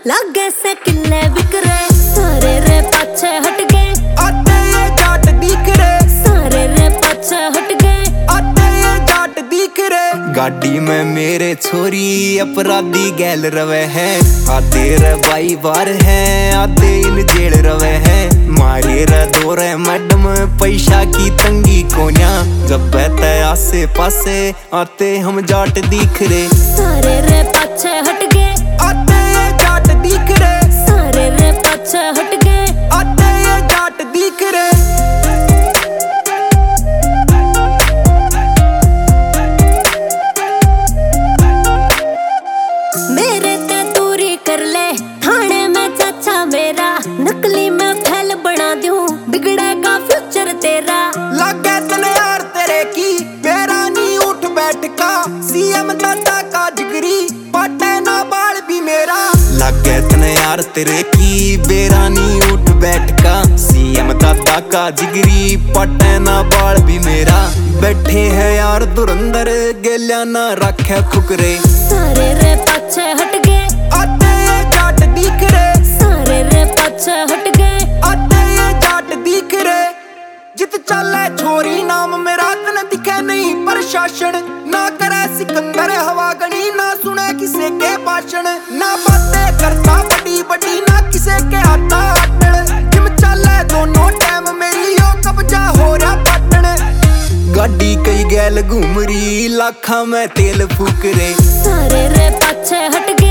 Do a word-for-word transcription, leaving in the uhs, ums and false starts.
लागे से किले बिकरे, सारे रे पाछे हट गए, आते ये जाट दिख रे, सारे रे पाछे हट गए, आते ये जाट दिख रे। गाड़ी में मेरे छोरी अपराधी गैल रवे हैं, आधे रे भाई बार हैं, आधे इन जेल रवे हैं। मारे रे दो रे मैडम पैसा की तंगी कोन्या, जब बहते आसे पासे आते हम जाट दिख रे, सारे रे पाछे हट गए, आते ये जाट दिख रे, सारे रे पाछे हट गए, आते ये जाट दिख रे। मेरे ते दूरी कर ले, थाने में चाचा मेरा, नकली में फैल बना दूं, बिगड़ेगा फ्यूचर तेरा। लागे तने यार तेरे की मेरा नी उठ बैठ का, सीएम दादा का जिगरी पटे ना बाल भी मेरा। लागे तने यार तेरे की बेरानी उठ बैठ का, सीएम दादा का जिगरी पटे ना बाल भी मेरा। बैठे है यार धुरंधर गेल्या ना रखे फुकरे, सारे रे पाछे हट गए, आते ये जाट दिख रे, सारे रे पाछे हट गए, आते ये जाट दिख रे। जित चले छोरी नाम मेरा तन दिखे नहीं प्रशासन, ना करे सिकंदर हवा गणी, ना सुने किसे के भाषण, ना बातें करता बड़ी बड़ी, ना किसे के आता अटल। जिम चले दोनों टाइम मेरी यो कब्जा हो रहा पटन। गाड़ी कई गैल घूम रही लाखा में तेल फूक रे, सारे रे पाछे हट गए।